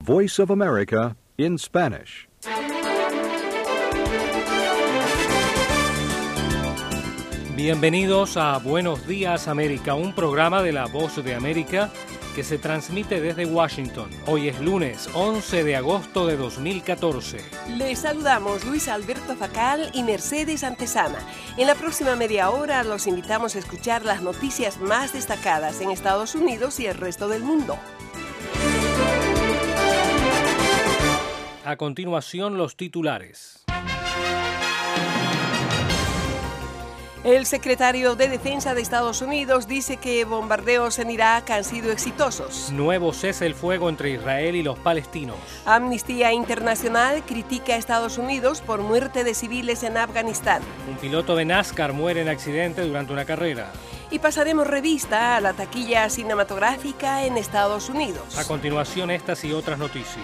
Voice of America in Spanish. Bienvenidos a Buenos Días América, un programa de La Voz de América que se transmite desde Washington. Hoy es lunes 11 de agosto de 2014. Les saludamos Luis Alberto Facal y Mercedes Antesana. En la próxima media hora los invitamos a escuchar las noticias más destacadas en Estados Unidos y el resto del mundo. A continuación, los titulares. El secretario de Defensa de Estados Unidos dice que bombardeos en Irak han sido exitosos. Nuevo cese el fuego entre Israel y los palestinos. Amnistía Internacional critica a Estados Unidos por muerte de civiles en Afganistán. Un piloto de NASCAR muere en accidente durante una carrera. Y pasaremos revista a la taquilla cinematográfica en Estados Unidos. A continuación, estas y otras noticias.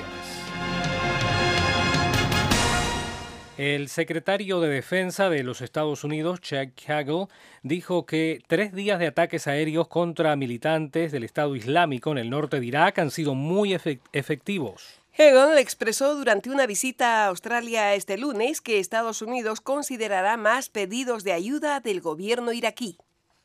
El secretario de Defensa de los Estados Unidos, Chuck Hagel, dijo que 3 días de ataques aéreos contra militantes del Estado Islámico en el norte de Irak han sido muy efectivos. Hagel expresó durante una visita a Australia este lunes que Estados Unidos considerará más pedidos de ayuda del gobierno iraquí.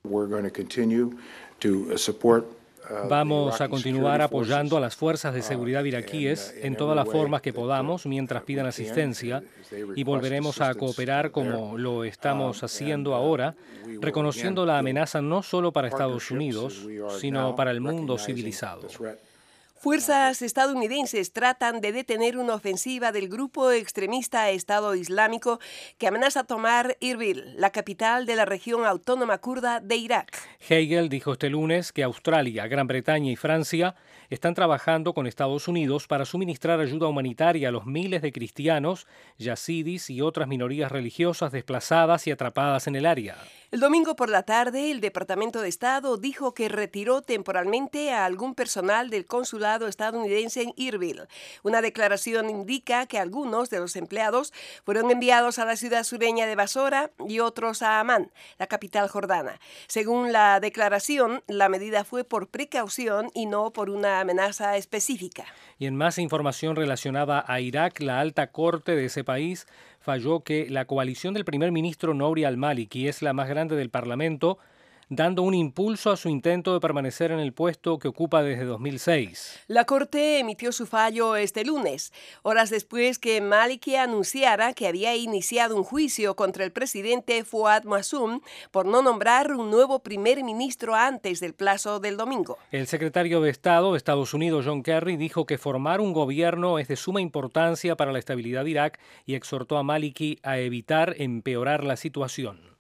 Vamos a continuar apoyando a las fuerzas de seguridad iraquíes en todas las formas que podamos mientras pidan asistencia y volveremos a cooperar como lo estamos haciendo ahora, reconociendo la amenaza no solo para Estados Unidos, sino para el mundo civilizado. Fuerzas estadounidenses tratan de detener una ofensiva del grupo extremista Estado Islámico que amenaza tomar Erbil, la capital de la región autónoma kurda de Irak. Hagel dijo este lunes que Australia, Gran Bretaña y Francia están trabajando con Estados Unidos para suministrar ayuda humanitaria a los miles de cristianos, yazidis y otras minorías religiosas desplazadas y atrapadas en el área. El domingo por la tarde, el Departamento de Estado dijo que retiró temporalmente a algún personal del consulado estadounidense en Erbil. Una declaración indica que algunos de los empleados fueron enviados a la ciudad sureña de Basora y otros a Amán, la capital jordana. Según la declaración, la medida fue por precaución y no por una amenaza específica. Y en más información relacionada a Irak, la alta corte de ese país falló que la coalición del primer ministro Nouri al-Maliki es la más grande del Parlamento, dando un impulso a su intento de permanecer en el puesto que ocupa desde 2006. La Corte emitió su fallo este lunes, horas después que Maliki anunciara que había iniciado un juicio contra el presidente Fouad Massoum por no nombrar un nuevo primer ministro antes del plazo del domingo. El secretario de Estado de Estados Unidos, John Kerry, dijo que formar un gobierno es de suma importancia para la estabilidad de Irak y exhortó a Maliki a evitar empeorar la situación.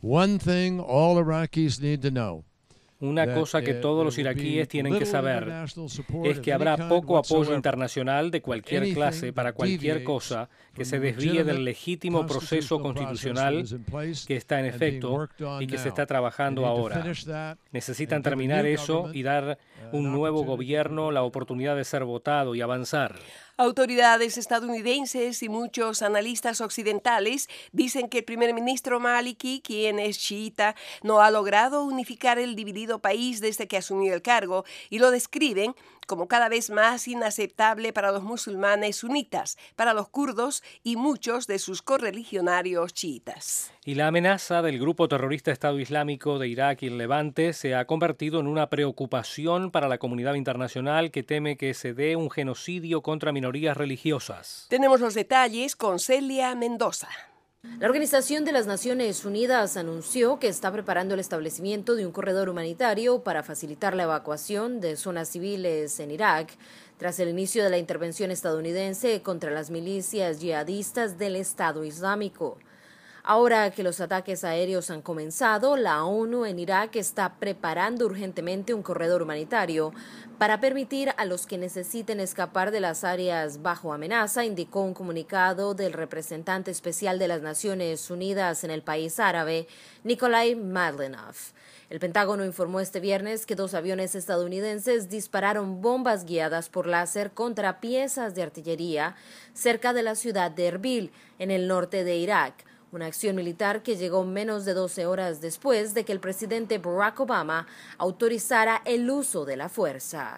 Una cosa que todos los iraquíes tienen que saber es que habrá poco apoyo internacional de cualquier clase para cualquier cosa que se desvíe del legítimo proceso constitucional que está en efecto y que se está trabajando ahora. Necesitan terminar eso y dar un nuevo gobierno la oportunidad de ser votado y avanzar. Autoridades estadounidenses y muchos analistas occidentales dicen que el primer ministro Maliki, quien es chiita, no ha logrado unificar el dividido país desde que asumió el cargo y lo describen como cada vez más inaceptable para los musulmanes sunitas, para los kurdos y muchos de sus correligionarios chiitas. Y la amenaza del grupo terrorista Estado Islámico de Irak y el Levante se ha convertido en una preocupación para la comunidad internacional que teme que se dé un genocidio contra minorías religiosas. Tenemos los detalles con Celia Mendoza. La Organización de las Naciones Unidas anunció que está preparando el establecimiento de un corredor humanitario para facilitar la evacuación de zonas civiles en Irak tras el inicio de la intervención estadounidense contra las milicias yihadistas del Estado Islámico. Ahora que los ataques aéreos han comenzado, la ONU en Irak está preparando urgentemente un corredor humanitario para permitir a los que necesiten escapar de las áreas bajo amenaza, indicó un comunicado del representante especial de las Naciones Unidas en el país árabe, Nikolai Mladinov. El Pentágono informó este viernes que 2 aviones estadounidenses dispararon bombas guiadas por láser contra piezas de artillería cerca de la ciudad de Erbil, en el norte de Irak. Una acción militar que llegó menos de 12 horas después de que el presidente Barack Obama autorizara el uso de la fuerza.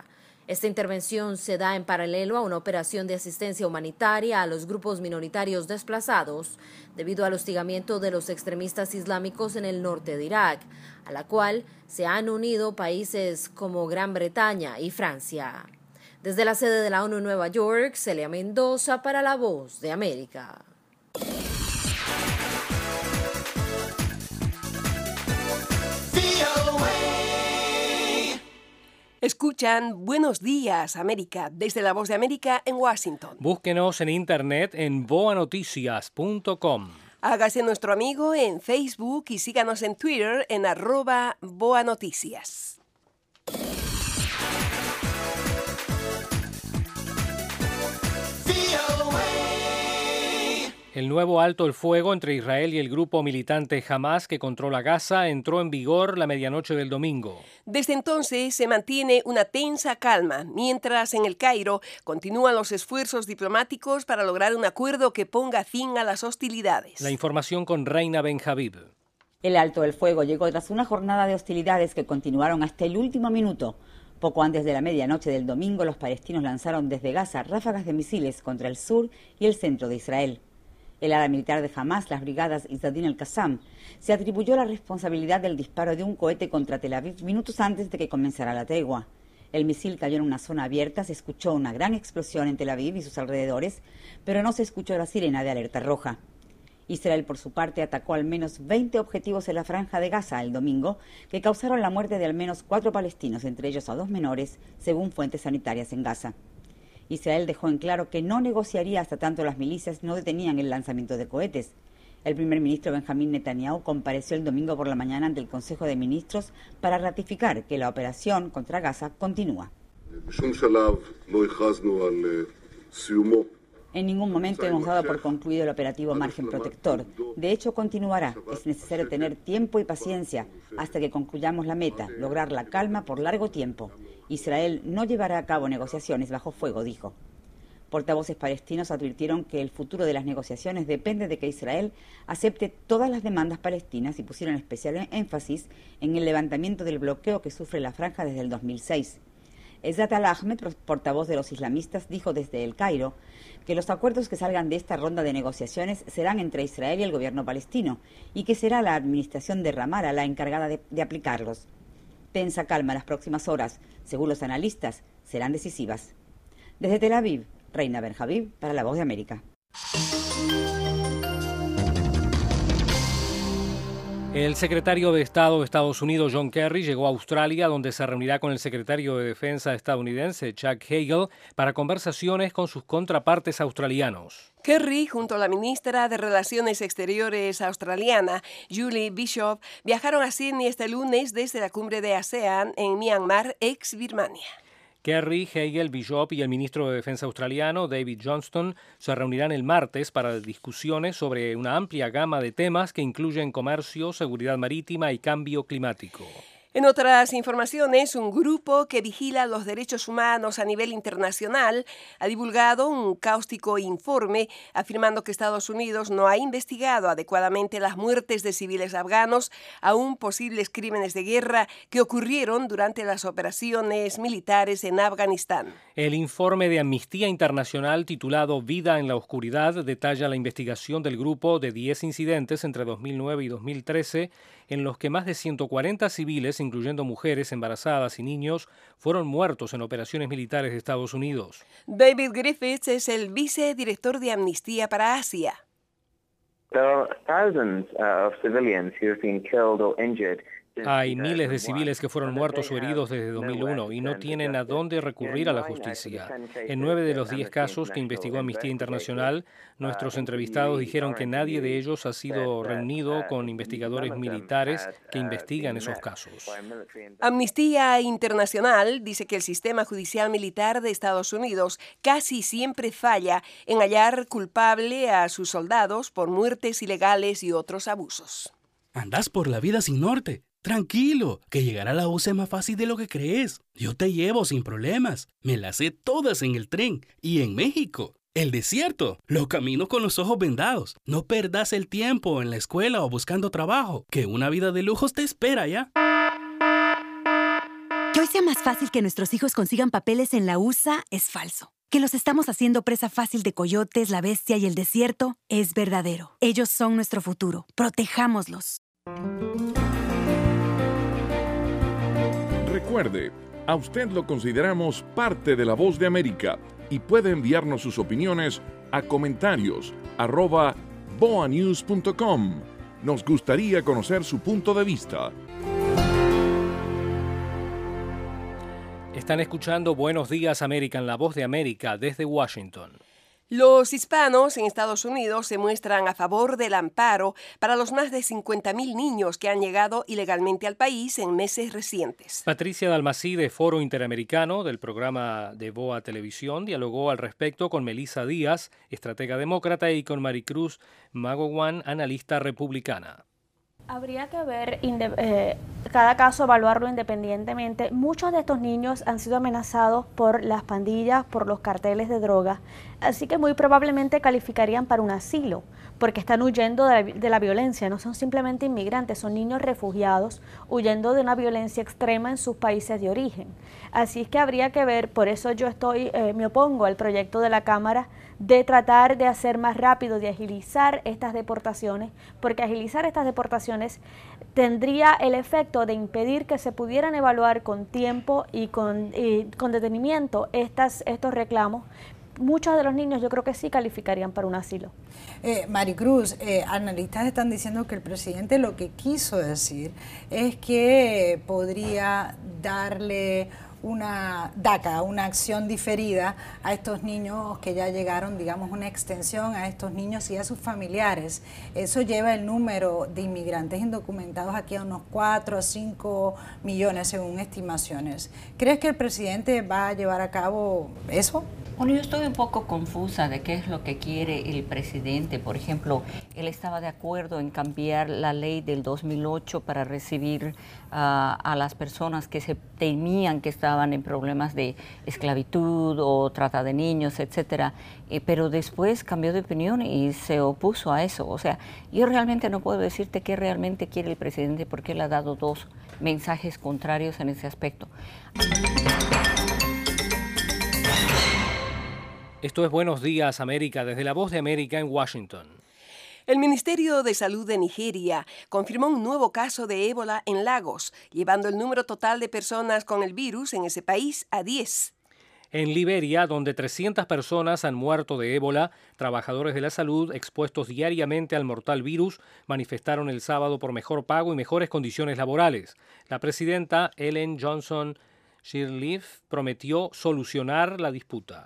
Esta intervención se da en paralelo a una operación de asistencia humanitaria a los grupos minoritarios desplazados debido al hostigamiento de los extremistas islámicos en el norte de Irak, a la cual se han unido países como Gran Bretaña y Francia. Desde la sede de la ONU en Nueva York, Celia Mendoza para La Voz de América. Escuchan Buenos Días, América, desde La Voz de América en Washington. Búsquenos en internet en boanoticias.com. Hágase nuestro amigo en Facebook y síganos en Twitter en @boanoticias. El nuevo alto el fuego entre Israel y el grupo militante Hamas que controla Gaza entró en vigor la medianoche del domingo. Desde entonces se mantiene una tensa calma, mientras en El Cairo continúan los esfuerzos diplomáticos para lograr un acuerdo que ponga fin a las hostilidades. La información con Reina Benjabib. El alto el fuego llegó tras una jornada de hostilidades que continuaron hasta el último minuto. Poco antes de la medianoche del domingo, los palestinos lanzaron desde Gaza ráfagas de misiles contra el sur y el centro de Israel. El ala militar de Hamas, las brigadas Izzadin al-Qassam, se atribuyó la responsabilidad del disparo de un cohete contra Tel Aviv minutos antes de que comenzara la tregua. El misil cayó en una zona abierta, se escuchó una gran explosión en Tel Aviv y sus alrededores, pero no se escuchó la sirena de alerta roja. Israel, por su parte, atacó al menos 20 objetivos en la franja de Gaza el domingo, que causaron la muerte de al menos 4 palestinos, entre ellos a 2 menores, según fuentes sanitarias en Gaza. Israel dejó en claro que no negociaría hasta tanto las milicias no detenían el lanzamiento de cohetes. El primer ministro Benjamín Netanyahu compareció el domingo por la mañana ante el Consejo de Ministros para ratificar que la operación contra Gaza continúa. En ningún momento hemos dado por concluido el operativo Margen Protector. De hecho, continuará. Es necesario tener tiempo y paciencia hasta que concluyamos la meta, lograr la calma por largo tiempo. Israel no llevará a cabo negociaciones bajo fuego, dijo. Portavoces palestinos advirtieron que el futuro de las negociaciones depende de que Israel acepte todas las demandas palestinas y pusieron especial énfasis en el levantamiento del bloqueo que sufre la franja desde el 2006. Ezzat al-Ahmed, portavoz de los islamistas, dijo desde El Cairo que los acuerdos que salgan de esta ronda de negociaciones serán entre Israel y el gobierno palestino y que será la administración de Ramallah la encargada de aplicarlos. Tensa calma las próximas horas, según los analistas, serán decisivas. Desde Tel Aviv, Reina Benjabib para La Voz de América. El secretario de Estado de Estados Unidos, John Kerry, llegó a Australia, donde se reunirá con el secretario de Defensa estadounidense, Chuck Hagel, para conversaciones con sus contrapartes australianos. Kerry, junto a la ministra de Relaciones Exteriores australiana, Julie Bishop, viajaron a Sydney este lunes desde la cumbre de ASEAN en Myanmar, ex Birmania. Kerry, Hagel, Bishop y el ministro de Defensa australiano, David Johnston, se reunirán el martes para discusiones sobre una amplia gama de temas que incluyen comercio, seguridad marítima y cambio climático. En otras informaciones, un grupo que vigila los derechos humanos a nivel internacional ha divulgado un cáustico informe afirmando que Estados Unidos no ha investigado adecuadamente las muertes de civiles afganos, aún posibles crímenes de guerra que ocurrieron durante las operaciones militares en Afganistán. El informe de Amnistía Internacional titulado Vida en la Oscuridad detalla la investigación del grupo de 10 incidentes entre 2009 y 2013 en los que más de 140 civiles, incluyendo mujeres, embarazadas y niños, fueron muertos en operaciones militares de Estados Unidos. David Griffiths es el vicedirector de Amnistía para Asia. Hay miles de civiles que fueron muertos o heridos desde 2001 y no tienen a dónde recurrir a la justicia. En 9 de los 10 casos que investigó Amnistía Internacional, nuestros entrevistados dijeron que nadie de ellos ha sido reunido con investigadores militares que investigan esos casos. Amnistía Internacional dice que el sistema judicial militar de Estados Unidos casi siempre falla en hallar culpable a sus soldados por muertes ilegales y otros abusos. Andás por la vida sin norte. Tranquilo, que llegar a la USA es más fácil de lo que crees. Yo te llevo sin problemas. Me las sé todas en el tren y en México. El desierto, los caminos con los ojos vendados. No perdas el tiempo en la escuela o buscando trabajo, que una vida de lujos te espera ya. Que hoy sea más fácil que nuestros hijos consigan papeles en la USA es falso. Que los estamos haciendo presa fácil de coyotes, la bestia y el desierto es verdadero. Ellos son nuestro futuro. Protejámoslos. Recuerde, a usted lo consideramos parte de La Voz de América y puede enviarnos sus opiniones a comentarios@boanews.com. Nos gustaría conocer su punto de vista. Están escuchando Buenos Días América en La Voz de América desde Washington. Los hispanos en Estados Unidos se muestran a favor del amparo para los más de 50.000 niños que han llegado ilegalmente al país en meses recientes. Patricia Dalmací, de Foro Interamericano del programa de VOA Televisión, dialogó al respecto con Melissa Díaz, estratega demócrata, y con Maricruz Magowan, analista republicana. Habría que ver cada caso, evaluarlo independientemente. Muchos de estos niños han sido amenazados por las pandillas, por los carteles de droga, así que muy probablemente calificarían para un asilo, porque están huyendo de la violencia. No son simplemente inmigrantes, son niños refugiados huyendo de una violencia extrema en sus países de origen. Así es que habría que ver, por eso yo me opongo al proyecto de la Cámara de tratar de hacer más rápido, de agilizar estas deportaciones, porque agilizar estas deportaciones tendría el efecto de impedir que se pudieran evaluar con tiempo y con detenimiento estos reclamos. Muchos de los niños yo creo que sí calificarían para un asilo. Maricruz, analistas están diciendo que el presidente lo que quiso decir es que podría darle una DACA, una acción diferida a estos niños que ya llegaron, digamos, una extensión a estos niños y a sus familiares. Eso lleva el número de inmigrantes indocumentados aquí a unos 4 a 5 millones según estimaciones. ¿Crees que el presidente va a llevar a cabo eso? Bueno, yo estoy un poco confusa de qué es lo que quiere el presidente. Por ejemplo, él estaba de acuerdo en cambiar la ley del 2008 para recibir a las personas que se temían que estaban en problemas de esclavitud o trata de niños, etcétera. Pero después cambió de opinión y se opuso a eso. O sea, yo realmente no puedo decirte qué realmente quiere el presidente porque él ha dado dos mensajes contrarios en ese aspecto. Esto es Buenos Días América desde La Voz de América en Washington. El Ministerio de Salud de Nigeria confirmó un nuevo caso de ébola en Lagos, llevando el número total de personas con el virus en ese país a 10. En Liberia, donde 300 personas han muerto de ébola, trabajadores de la salud expuestos diariamente al mortal virus manifestaron el sábado por mejor pago y mejores condiciones laborales. La presidenta Ellen Johnson Sirleaf prometió solucionar la disputa.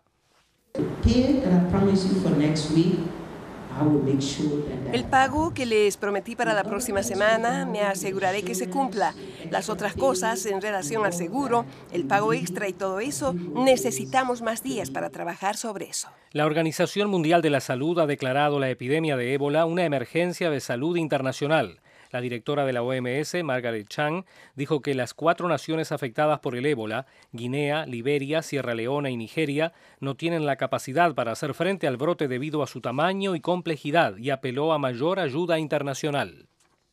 El pago que les prometí para la próxima semana me aseguraré que se cumpla. Las otras cosas en relación al seguro, el pago extra y todo eso, necesitamos más días para trabajar sobre eso. La Organización Mundial de la Salud ha declarado la epidemia de ébola una emergencia de salud internacional. La directora de la OMS, Margaret Chan, dijo que las 4 naciones afectadas por el ébola, Guinea, Liberia, Sierra Leona y Nigeria, no tienen la capacidad para hacer frente al brote debido a su tamaño y complejidad y apeló a mayor ayuda internacional.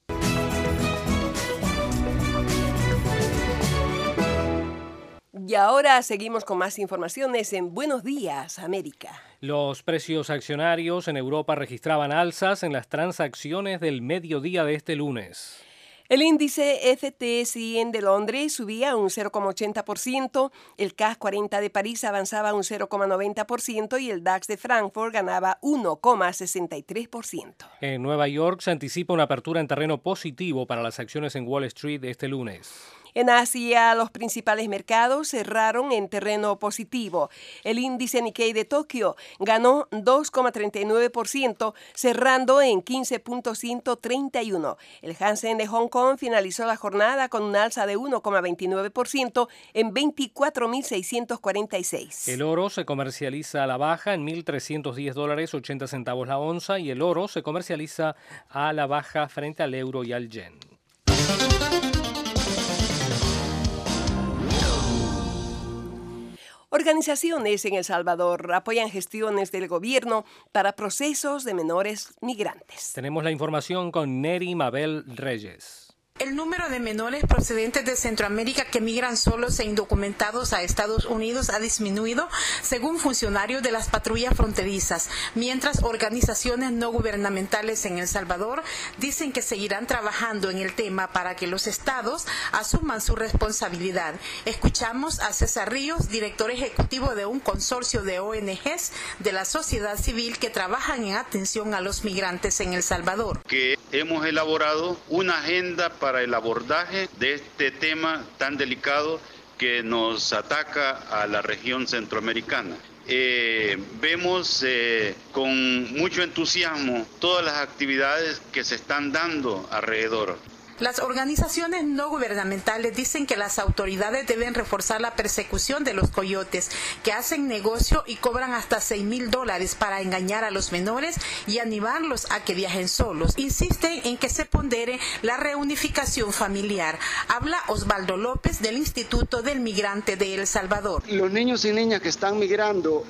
Y ahora seguimos con más informaciones en Buenos Días, América. Los precios accionarios en Europa registraban alzas en las transacciones del mediodía de este lunes. El índice FT100 de Londres subía un 0,80%, el CAC 40 de París avanzaba un 0,90% y el DAX de Frankfurt ganaba 1,63%. En Nueva York se anticipa una apertura en terreno positivo para las acciones en Wall Street este lunes. En Asia, los principales mercados cerraron en terreno positivo. El índice Nikkei de Tokio ganó 2,39%, cerrando en 15.131. El Hansen de Hong Kong finalizó la jornada con un alza de 1,29% en 24.646. El oro se comercializa a la baja en $1.310.80 la onza y el oro se comercializa a la baja frente al euro y al yen. Organizaciones en El Salvador apoyan gestiones del gobierno para procesos de menores migrantes. Tenemos la información con Neri Mabel Reyes. El número de menores procedentes de Centroamérica que migran solos e indocumentados a Estados Unidos ha disminuido, según funcionarios de las patrullas fronterizas, mientras organizaciones no gubernamentales en El Salvador dicen que seguirán trabajando en el tema para que los estados asuman su responsabilidad. Escuchamos a César Ríos, director ejecutivo de un consorcio de ONGs de la sociedad civil que trabajan en atención a los migrantes en El Salvador. Que hemos elaborado una agenda para el abordaje de este tema tan delicado que nos ataca a la región centroamericana. Vemos con mucho entusiasmo todas las actividades que se están dando alrededor. Las organizaciones no gubernamentales dicen que las autoridades deben reforzar la persecución de los coyotes, que hacen negocio y cobran hasta $6,000 para engañar a los menores y animarlos a que viajen solos. Insisten en que se pondere la reunificación familiar. Habla Osvaldo López del Instituto del Migrante de El Salvador. Los niños y niñas que están migrando,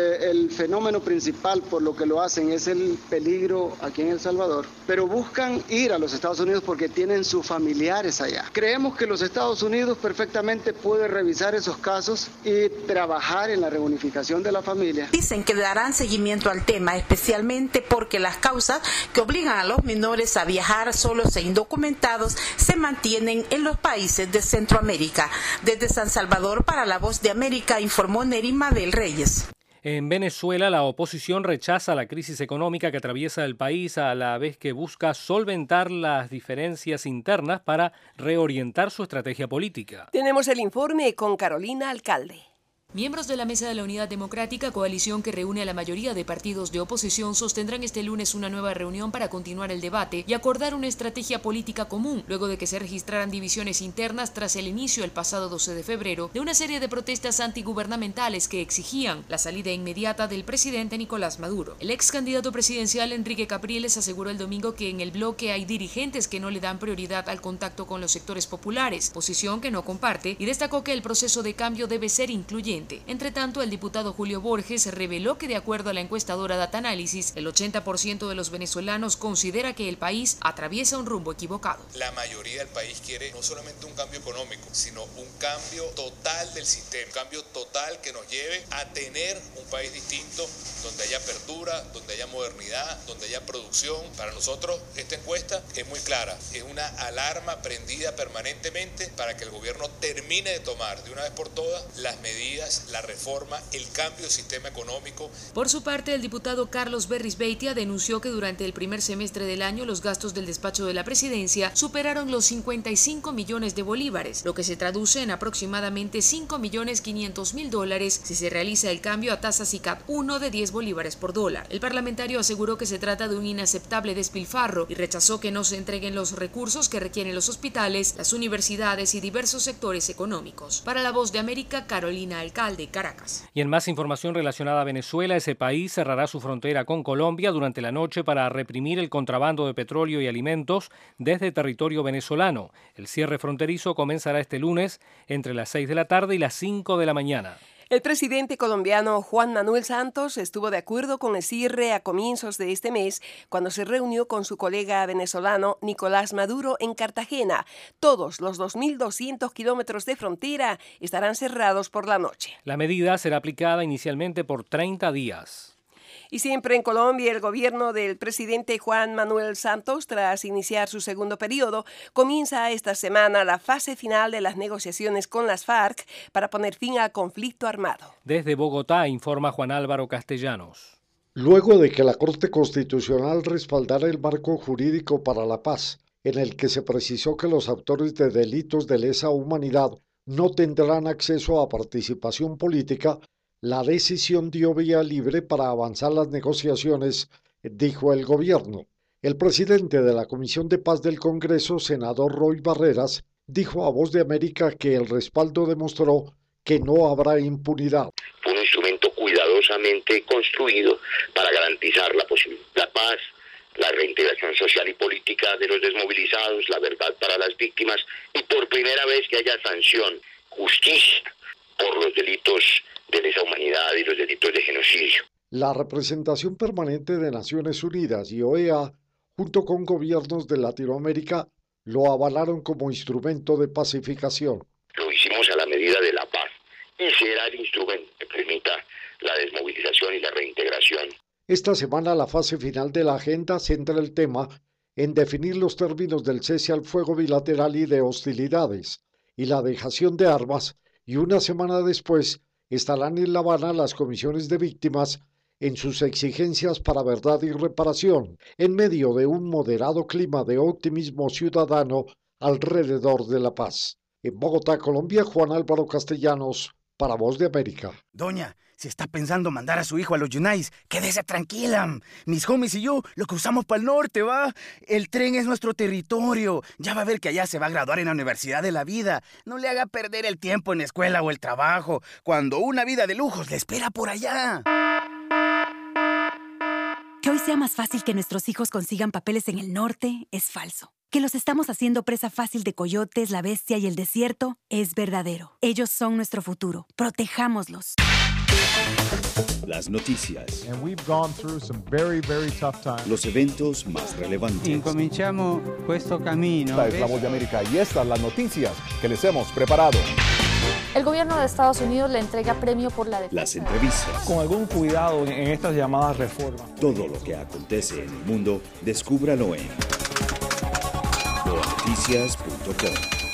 el fenómeno principal por lo que lo hacen es el peligro aquí en El Salvador, pero buscan ir a los Estados Unidos porque tienen sus familiares allá. Creemos que los Estados Unidos perfectamente puede revisar esos casos y trabajar en la reunificación de la familia. Dicen que darán seguimiento al tema, especialmente porque las causas que obligan a los menores a viajar solos e indocumentados se mantienen en los países de Centroamérica. Desde San Salvador, para La Voz de América, informó Neri Mabel Reyes. En Venezuela, la oposición rechaza la crisis económica que atraviesa el país a la vez que busca solventar las diferencias internas para reorientar su estrategia política. Tenemos el informe con Carolina Alcalde. Miembros de la Mesa de la Unidad Democrática, coalición que reúne a la mayoría de partidos de oposición, sostendrán este lunes una nueva reunión para continuar el debate y acordar una estrategia política común, luego de que se registraran divisiones internas tras el inicio el pasado 12 de febrero de una serie de protestas antigubernamentales que exigían la salida inmediata del presidente Nicolás Maduro. El ex candidato presidencial Enrique Capriles aseguró el domingo que en el bloque hay dirigentes que no le dan prioridad al contacto con los sectores populares, posición que no comparte, y destacó que el proceso de cambio debe ser incluyente. Entre tanto, el diputado Julio Borges reveló que de acuerdo a la encuestadora Datanálisis, el 80% de los venezolanos considera que el país atraviesa un rumbo equivocado. La mayoría del país quiere no solamente un cambio económico, sino un cambio total del sistema, un cambio total que nos lleve a tener un país distinto, donde haya apertura, donde haya modernidad, donde haya producción. Para nosotros esta encuesta es muy clara, es una alarma prendida permanentemente para que el gobierno termine de tomar de una vez por todas las medidas, la reforma, el cambio del sistema económico. Por su parte, el diputado Carlos Berrisbeitia denunció que durante el primer semestre del año los gastos del despacho de la presidencia superaron los 55 millones de bolívares, lo que se traduce en aproximadamente $5.500.000 si se realiza el cambio a tasa SICAP 1 de 10 bolívares por dólar. El parlamentario aseguró que se trata de un inaceptable despilfarro y rechazó que no se entreguen los recursos que requieren los hospitales, las universidades y diversos sectores económicos. Para La Voz de América, Carolina Alcalde, Caracas. Y en más información relacionada a Venezuela, ese país cerrará su frontera con Colombia durante la noche para reprimir el contrabando de petróleo y alimentos desde territorio venezolano. El cierre fronterizo comenzará este lunes entre las 6 de la tarde y las 5 de la mañana. El presidente colombiano Juan Manuel Santos estuvo de acuerdo con el cierre a comienzos de este mes cuando se reunió con su colega venezolano Nicolás Maduro en Cartagena. Todos los 2.200 kilómetros de frontera estarán cerrados por la noche. La medida será aplicada inicialmente por 30 días. Y siempre en Colombia, el gobierno del presidente Juan Manuel Santos, tras iniciar su segundo periodo, comienza esta semana la fase final de las negociaciones con las FARC para poner fin al conflicto armado. Desde Bogotá informa Juan Álvaro Castellanos. Luego de que la Corte Constitucional respaldara el marco jurídico para la paz, en el que se precisó que los autores de delitos de lesa humanidad no tendrán acceso a participación política, la decisión dio vía libre para avanzar las negociaciones, dijo el gobierno. El presidente de la Comisión de Paz del Congreso, senador Roy Barreras, dijo a Voz de América que el respaldo demostró que no habrá impunidad. Un instrumento cuidadosamente construido para garantizar la posibilidad de la paz, la reintegración social y política de los desmovilizados, la verdad para las víctimas y por primera vez que haya sanción, justicia por los delitos de lesa humanidad y los delitos de genocidio. La representación permanente de Naciones Unidas y OEA, junto con gobiernos de Latinoamérica, lo avalaron como instrumento de pacificación. Lo hicimos a la medida de la paz y será el instrumento que permita la desmovilización y la reintegración. Esta semana la fase final de la agenda centra el tema en definir los términos del cese al fuego bilateral y de hostilidades y la dejación de armas, y una semana después estarán en La Habana las comisiones de víctimas en sus exigencias para verdad y reparación, en medio de un moderado clima de optimismo ciudadano alrededor de la paz. En Bogotá, Colombia, Juan Álvaro Castellanos, para Voz de América. Doña, si está pensando mandar a su hijo a los Yunais, quédese tranquila. Mis homies y yo lo cruzamos para el norte, ¿va? El tren es nuestro territorio. Ya va a ver que allá se va a graduar en la Universidad de la Vida. No le haga perder el tiempo en la escuela o el trabajo, cuando una vida de lujos le espera por allá. Que hoy sea más fácil que nuestros hijos consigan papeles en el norte es falso. Que los estamos haciendo presa fácil de coyotes, la bestia y el desierto es verdadero. Ellos son nuestro futuro. Protejámoslos. Las noticias. And we've gone through some very, very tough times. Los eventos más relevantes. Incominciamo questo cammino. Esta es La Voz de América y estas las noticias que les hemos preparado. El gobierno de Estados Unidos le entrega premio por la defensa. Las entrevistas. Con algún cuidado en estas llamadas reformas. Todo lo que acontece en el mundo, descúbralo en boanoticias.com.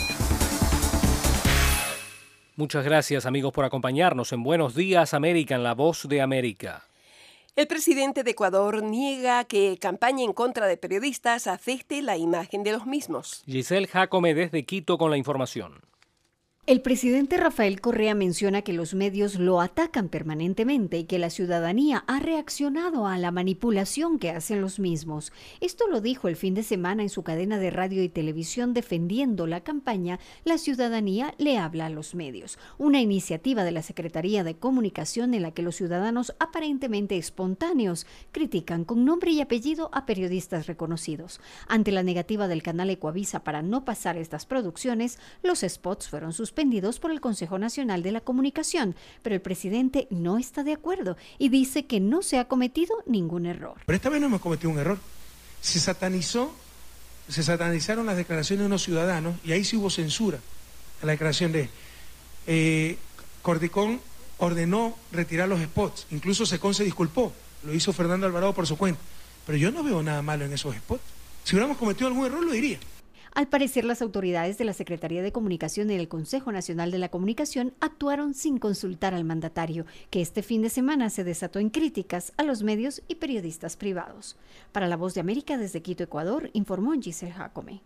Muchas gracias, amigos, por acompañarnos en Buenos Días, América, en La Voz de América. El presidente de Ecuador niega que campaña en contra de periodistas afecte la imagen de los mismos. Giselle Jacome desde Quito con la información. El presidente Rafael Correa menciona que los medios lo atacan permanentemente y que la ciudadanía ha reaccionado a la manipulación que hacen los mismos. Esto lo dijo el fin de semana en su cadena de radio y televisión defendiendo la campaña La ciudadanía le habla a los medios, una iniciativa de la Secretaría de Comunicación en la que los ciudadanos aparentemente espontáneos critican con nombre y apellido a periodistas reconocidos. Ante la negativa del canal Ecuavisa para no pasar estas producciones, los spots fueron suspendidos por el Consejo Nacional de la Comunicación, pero el presidente no está de acuerdo y dice que no se ha cometido ningún error. Pero esta vez no hemos cometido un error. Se satanizaron las declaraciones de unos ciudadanos y ahí sí hubo censura a la declaración de Cordicón ordenó retirar los spots, incluso Secón se disculpó, lo hizo Fernando Alvarado por su cuenta, pero yo no veo nada malo en esos spots. Si hubiéramos cometido algún error lo diría. Al parecer, las autoridades de la Secretaría de Comunicación y del Consejo Nacional de la Comunicación actuaron sin consultar al mandatario, que este fin de semana se desató en críticas a los medios y periodistas privados. Para La Voz de América, desde Quito, Ecuador, informó Giselle Jacome.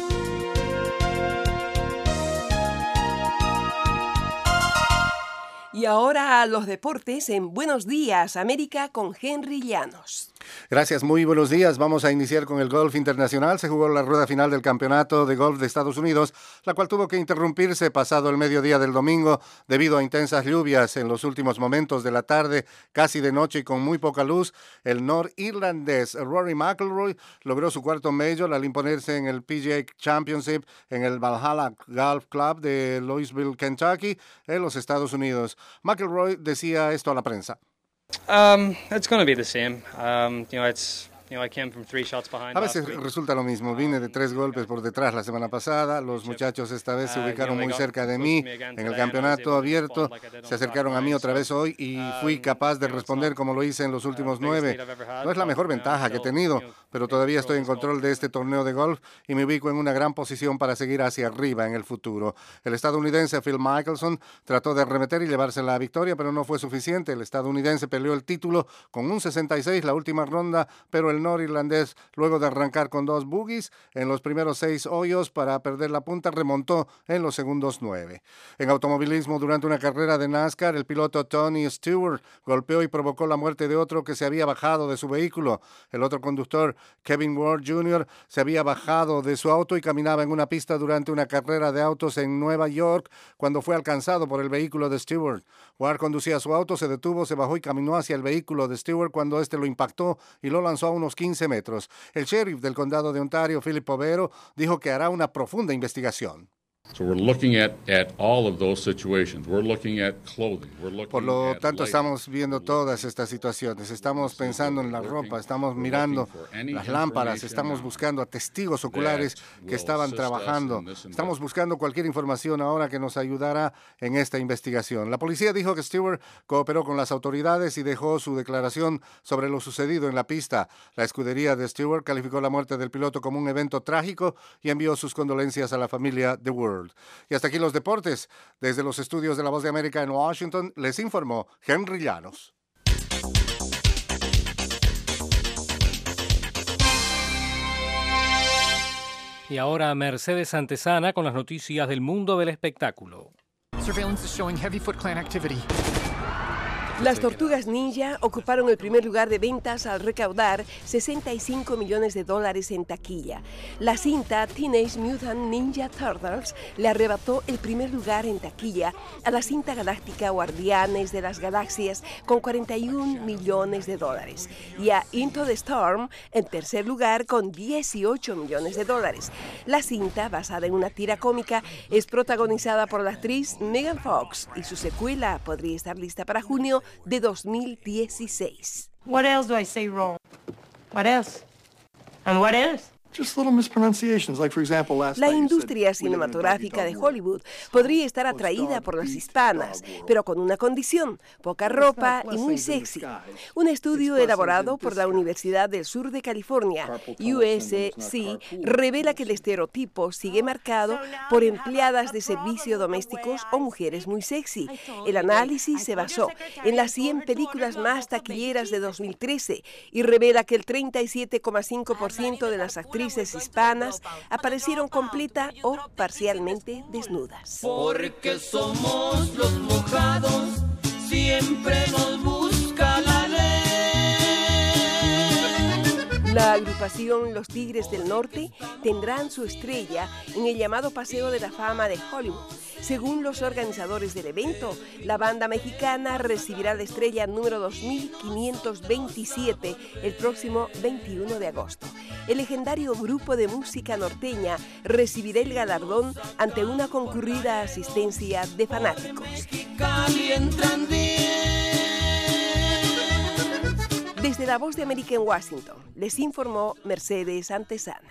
Y ahora a los deportes en Buenos Días, América, con Henry Llanos. Gracias, muy buenos días. Vamos a iniciar con el golf internacional. Se jugó la rueda final del Campeonato de Golf de Estados Unidos, la cual tuvo que interrumpirse pasado el mediodía del domingo debido a intensas lluvias en los últimos momentos de la tarde, casi de noche y con muy poca luz. El norirlandés Rory McIlroy logró su cuarto major al imponerse en el PGA Championship en el Valhalla Golf Club de Louisville, Kentucky, en los Estados Unidos. McIlroy decía esto a la prensa. It's going to be the same. I came from 3 shots behind. A veces resulta lo mismo. Vine de 3 golpes por detrás la semana pasada. Los muchachos esta vez se ubicaron muy cerca de mí en el campeonato abierto. Se acercaron a mí otra vez hoy y fui capaz de responder como lo hice en los últimos 9. No es la mejor ventaja que he tenido, pero todavía estoy en control de este torneo de golf y me ubico en una gran posición para seguir hacia arriba en el futuro. El estadounidense Phil Mickelson trató de arremeter y llevarse la victoria, pero no fue suficiente. El estadounidense peleó el título con un 66 la última ronda, pero el norirlandés, luego de arrancar con 2 bogies en los primeros 6 hoyos para perder la punta, remontó en los segundos 9. En automovilismo, durante una carrera de NASCAR, el piloto Tony Stewart golpeó y provocó la muerte de otro que se había bajado de su vehículo. El otro conductor, Kevin Ward Jr., se había bajado de su auto y caminaba en una pista durante una carrera de autos en Nueva York cuando fue alcanzado por el vehículo de Stewart. Ward conducía su auto, se detuvo, se bajó y caminó hacia el vehículo de Stewart cuando este lo impactó y lo lanzó a unos 15 metros. El sheriff del condado de Ontario, Philip Povero, dijo que hará una profunda investigación. Por lo tanto, estamos viendo todas estas situaciones. Estamos pensando en la ropa, estamos mirando las lámparas, estamos buscando a testigos oculares que estaban trabajando. Estamos buscando cualquier información ahora que nos ayudará en esta investigación. La policía dijo que Stewart cooperó con las autoridades y dejó su declaración sobre lo sucedido en la pista. La escudería de Stewart calificó la muerte del piloto como un evento trágico y envió sus condolencias a la familia de World. Y hasta aquí los deportes. Desde los estudios de La Voz de América en Washington, les informó Henry Llanos. Y ahora Mercedes Santesana con las noticias del mundo del espectáculo. Surveillance is showing heavy Foot Clan activity. Las Tortugas Ninja ocuparon el primer lugar de ventas al recaudar $65 millones en taquilla. La cinta Teenage Mutant Ninja Turtles le arrebató el primer lugar en taquilla a la cinta galáctica Guardianes de las Galaxias con $41 millones y a Into the Storm en tercer lugar con $18 millones. La cinta, basada en una tira cómica, es protagonizada por la actriz Megan Fox y su secuela podría estar lista para junio de 2016. What else do I say wrong? What else? And what else? Just little mispronunciations, like for example last La night you industria said, "We didn't cinematográfica invite de you to Hollywood podría estar atraída por las hispanas, pero con una condición: poca ropa y muy sexy. Un estudio elaborado por la Universidad del Sur de California, USC, revela que el estereotipo sigue marcado por empleadas de servicio domésticos o mujeres muy sexy. El análisis se basó en las 100 películas más taquilleras de 2013 y revela que el 37,5% de las actrices hispanas aparecieron completa o parcialmente desnudas. Porque somos los mojados, siempre nos busca la ley. La agrupación Los Tigres del Norte tendrán su estrella en el llamado Paseo de la Fama de Hollywood. Según los organizadores del evento, la banda mexicana recibirá la estrella número 2527 el próximo 21 de agosto. El legendario grupo de música norteña recibirá el galardón ante una concurrida asistencia de fanáticos. Desde La Voz de América en Washington, les informó Mercedes Santesana.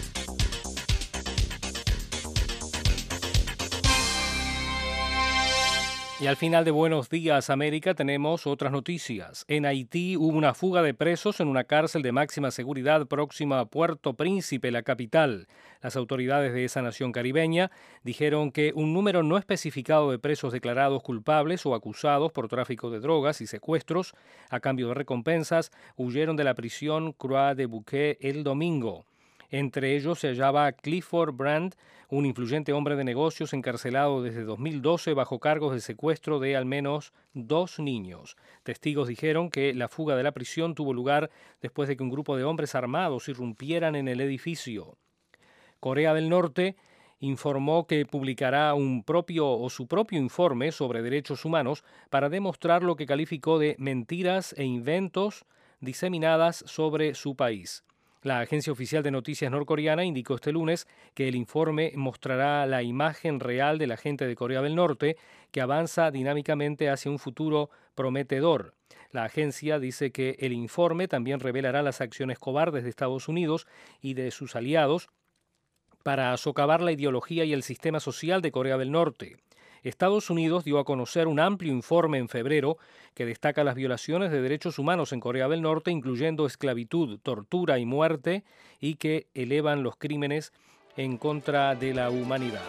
Y al final de Buenos Días América tenemos otras noticias. En Haití hubo una fuga de presos en una cárcel de máxima seguridad próxima a Puerto Príncipe, la capital. Las autoridades de esa nación caribeña dijeron que un número no especificado de presos declarados culpables o acusados por tráfico de drogas y secuestros a cambio de recompensas huyeron de la prisión Croix de Bouquet el domingo. Entre ellos se hallaba Clifford Brand, un influyente hombre de negocios encarcelado desde 2012 bajo cargos de secuestro de al menos 2 niños. Testigos dijeron que la fuga de la prisión tuvo lugar después de que un grupo de hombres armados irrumpieran en el edificio. Corea del Norte informó que publicará su propio informe sobre derechos humanos para demostrar lo que calificó de mentiras e inventos diseminadas sobre su país. La agencia oficial de noticias norcoreana indicó este lunes que el informe mostrará la imagen real de la gente de Corea del Norte que avanza dinámicamente hacia un futuro prometedor. La agencia dice que el informe también revelará las acciones cobardes de Estados Unidos y de sus aliados para socavar la ideología y el sistema social de Corea del Norte. Estados Unidos dio a conocer un amplio informe en febrero que destaca las violaciones de derechos humanos en Corea del Norte, incluyendo esclavitud, tortura y muerte, y que elevan los crímenes en contra de la humanidad.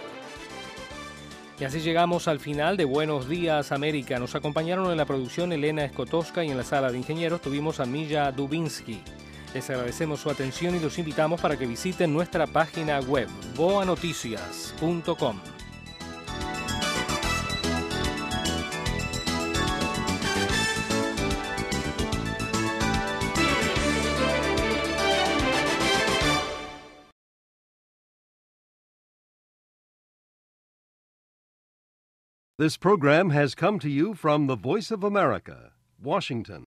Y así llegamos al final de Buenos Días América. Nos acompañaron en la producción Elena Escotoska y en la sala de ingenieros tuvimos a Milla Dubinsky. Les agradecemos su atención y los invitamos para que visiten nuestra página web boanoticias.com. This program has come to you from the Voice of America, Washington.